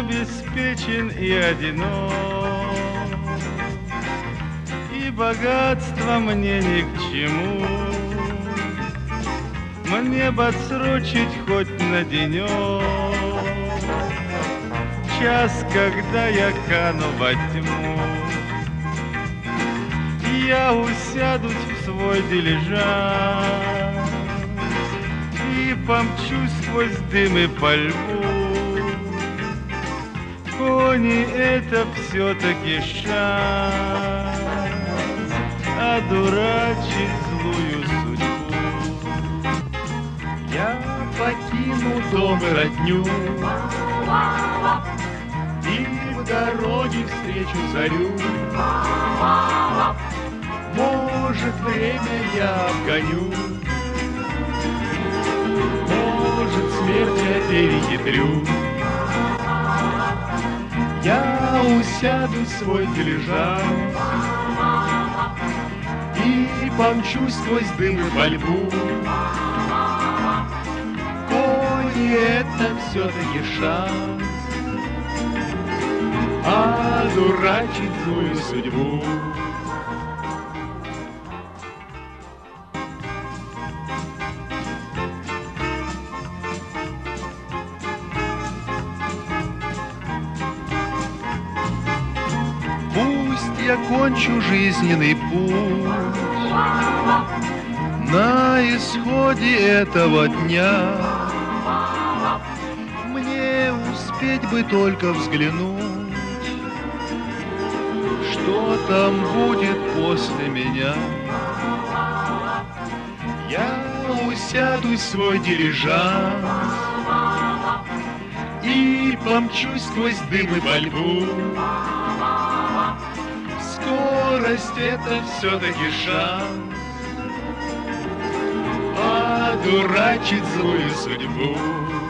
обеспечен и одинок, и богатство мне ни к чему. Мне бы отсрочить хоть на денек час, когда я кану во тьму. Я усядусь в свой дилижанс и помчусь сквозь дым и пальбу. Кони — это все-таки шанс одурачить злую судьбу. Я покину дом и родню и в дороге встречу зарю. Может, время я обгоню, может, смерть я перехитрю. Я усяду в свой дилижанс и помчусь сквозь дым и пальбу. Кони — это все-таки шанс одурачить злую судьбу. Пусть я кончу жизненный путь на исходе этого дня. Мне успеть бы только взглянуть, что там будет после меня. Я усяду в свой дилижанс и помчусь сквозь дым и пальбу. Скорость — это все-таки шанс одурачить злую судьбу.